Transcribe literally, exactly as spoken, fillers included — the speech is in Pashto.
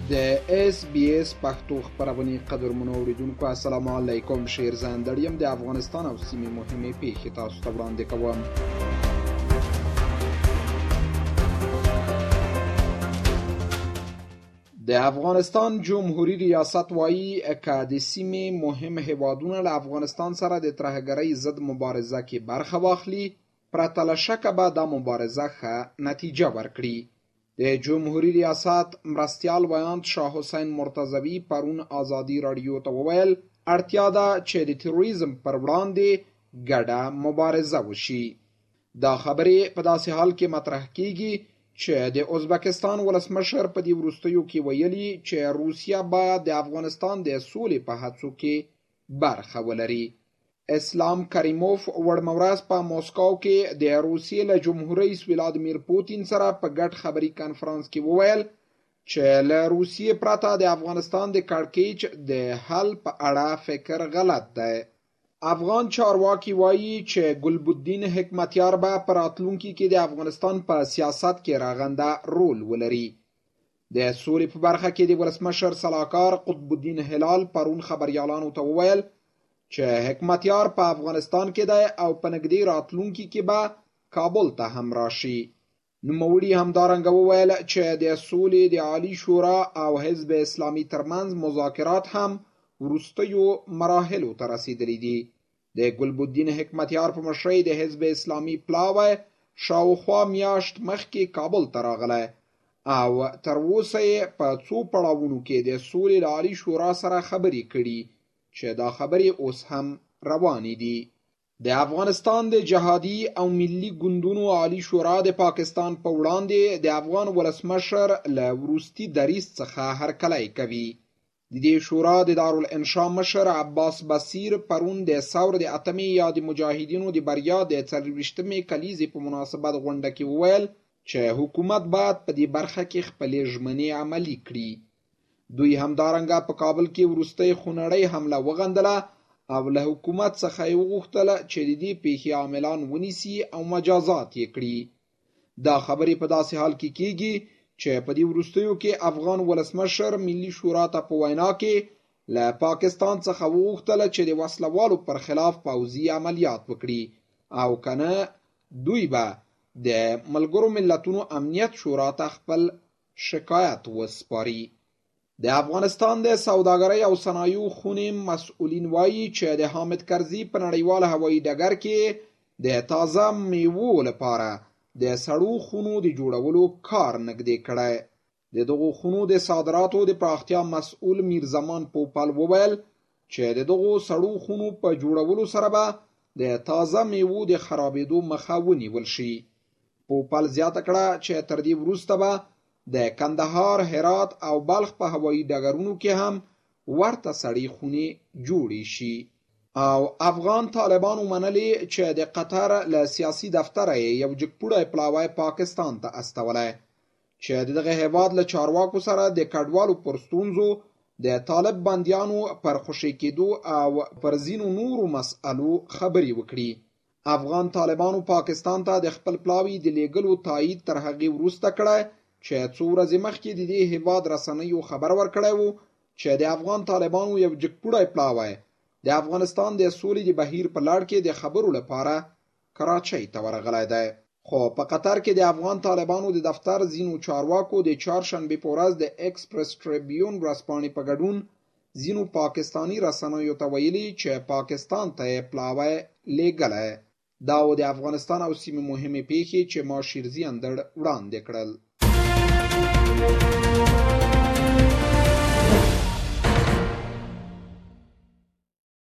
د اس بي اس پښتو خبرونه قدرمنو اوریدونکو السلام علیکم. شیرزان دړیم د افغانستان او سیمې مهمه پیښې تاسو ته وړاندې کوم. د افغانستان جمهوریت ریاست وایي که د سیمې مهم هیوادونه له افغانستان سره د ترهګرۍ ضد مبارزه کې برخه واخلي، پرته له شکه به دا مبارزه ښه نتیجه ورکړي. د جمهوریت ریاست مرستیال ویاند شاه حسین مرتضوي پرون ازادي راډیو ته وویل اړتیا ده چې د تروریزم پر وړاندې ګډه مبارزه وشي. دا خبرې په داسې حال کې مطرح کیږي چې د ازبکستان ولسمشر په دې وروستیو کې ویلي چې روسیه باید د افغانستان د سولې په هڅو کې برخه ولري. اسلام کریموف وړمه ورځ په موسکو کې د روسیې له جمهور رئیس ولادیمیر پوتین سره په ګډ خبري کانفرنس کې وویل چې له روسیې پرته د افغانستان د کړکېچ د حل په اړه فکر غلط دی. افغان چارواکي وایي چې ګلبدین حکمتیار به په راتلونکي کې د افغانستان په سیاست کې راغنده رول ولري. د سولې په برخه کې د ولسمشر سلاکار قطب الدین هلال پرون خبريالانو ته وویل چې حکمتیار په افغانستان کې دی او په نږدې راتلونکي کې به کابل ته هم راشي. نوموړي همدارنګه وویل چې د سولې د عالی شورا او حزب اسلامي ترمنځ مذاکرات هم وروستیو مراحلو ته رسیدلي دي. د ګلبدین حکمتیار په مشرۍ د حزب اسلامي پلاوی شاوخوا میاشت مخکې کابل ته راغلی او تر اوسه یې په څو پړاوونو کې د سولې له عالی شورا سره خبرې کړي چې دا خبرې اوس هم روانې دي. د افغانستان د جهادي او ملي ګوندونو عالی شورا د پاکستان په وړاندې د افغان ولسمشر له وروستي دریځ څخه هرکلی کوي. د دې شورا د دارالانشا مشر عباس بصیر پرون د ثور د اتمې یا د مجاهدینو د بریا د څلرویشتمې کلیزې په مناسبت غونډه کې وویل چې حکومت باید په دې برخه کې خپلې ژمنې عملي کړي. دوی همدارنګه په کابل کې وروستۍ خونړۍ حمله وغندله او له حکومت څخه یې وغوښتله چې د دې پیښې عاملان ونیسي او مجازات یې کړي. دا خبرې په داسې حال کې کیږي چې په دې وروستیو کې افغان ولسمشر ملي شورا ته په وینا کې له پاکستان څخه وغوښتله چې د وسلوالو پر خلاف پوځي عملیات وکړي او کنه دوی به د ملګرو ملتونو امنیت شورا ته خپل شکایت وسپاري. د افغانستان د سوداګرۍ او صنایعو خونې مسؤلین وایي چې د حامد کرزي په نړیوال هوایي ډګر کې د تازه میوو لپاره د سړو خونو د جوړولو کار نږدې کړی. د دغو خونو د صادراتو د پراختیا مسؤل میرزمان پوپل وویل چې د دغو سړو خونو په جوړولو سره به د تازه میوو د خرابېدو مخه ونیول شي. پوپل زیاته کړه چې تر دې وروسته به د کندهار، هرات او بلخ په هوایي ډګرونو کې هم ورته سړې خونې جوړې شي. او افغان طالبانو منلي چې د قطر له سیاسي دفتره یو جګپوړی پلاوی پاکستان ته استولی چې دغه هیواد له چارواکو سره د کډوالو پر ستونزو، د طالب بندیانو پر خوشي کېدو او پر ځینو نورو مسألو خبرې وکړي. افغان طالبانو پاکستان ته د خپل پلاوی د لیږلو تایید تر هغې وروسته کړی چې څو ورځې مخکې د دې هیواد رسنیو خبر ورکړی و چې د افغان طالبانو یو جګپوړی پلاوی د افغانستان د سولې د بهیر په لړ کې د خبرو لپاره کراچۍ ته ورغلی دی. خو په قطر کې د افغان طالبانو د دفتر ځینو چارواکو د چهارشنبې په ورځ د ایکسپرس ټریبیون ورځپاڼې په ګډون ځینو پاکستاني رسنیو ته ویلي چې پاکستان ته یې پلاوی لیږلی. دا و د افغانستان او سیمې مهمې پیښې چې ما شیرزي اندړ وړاندې کړل.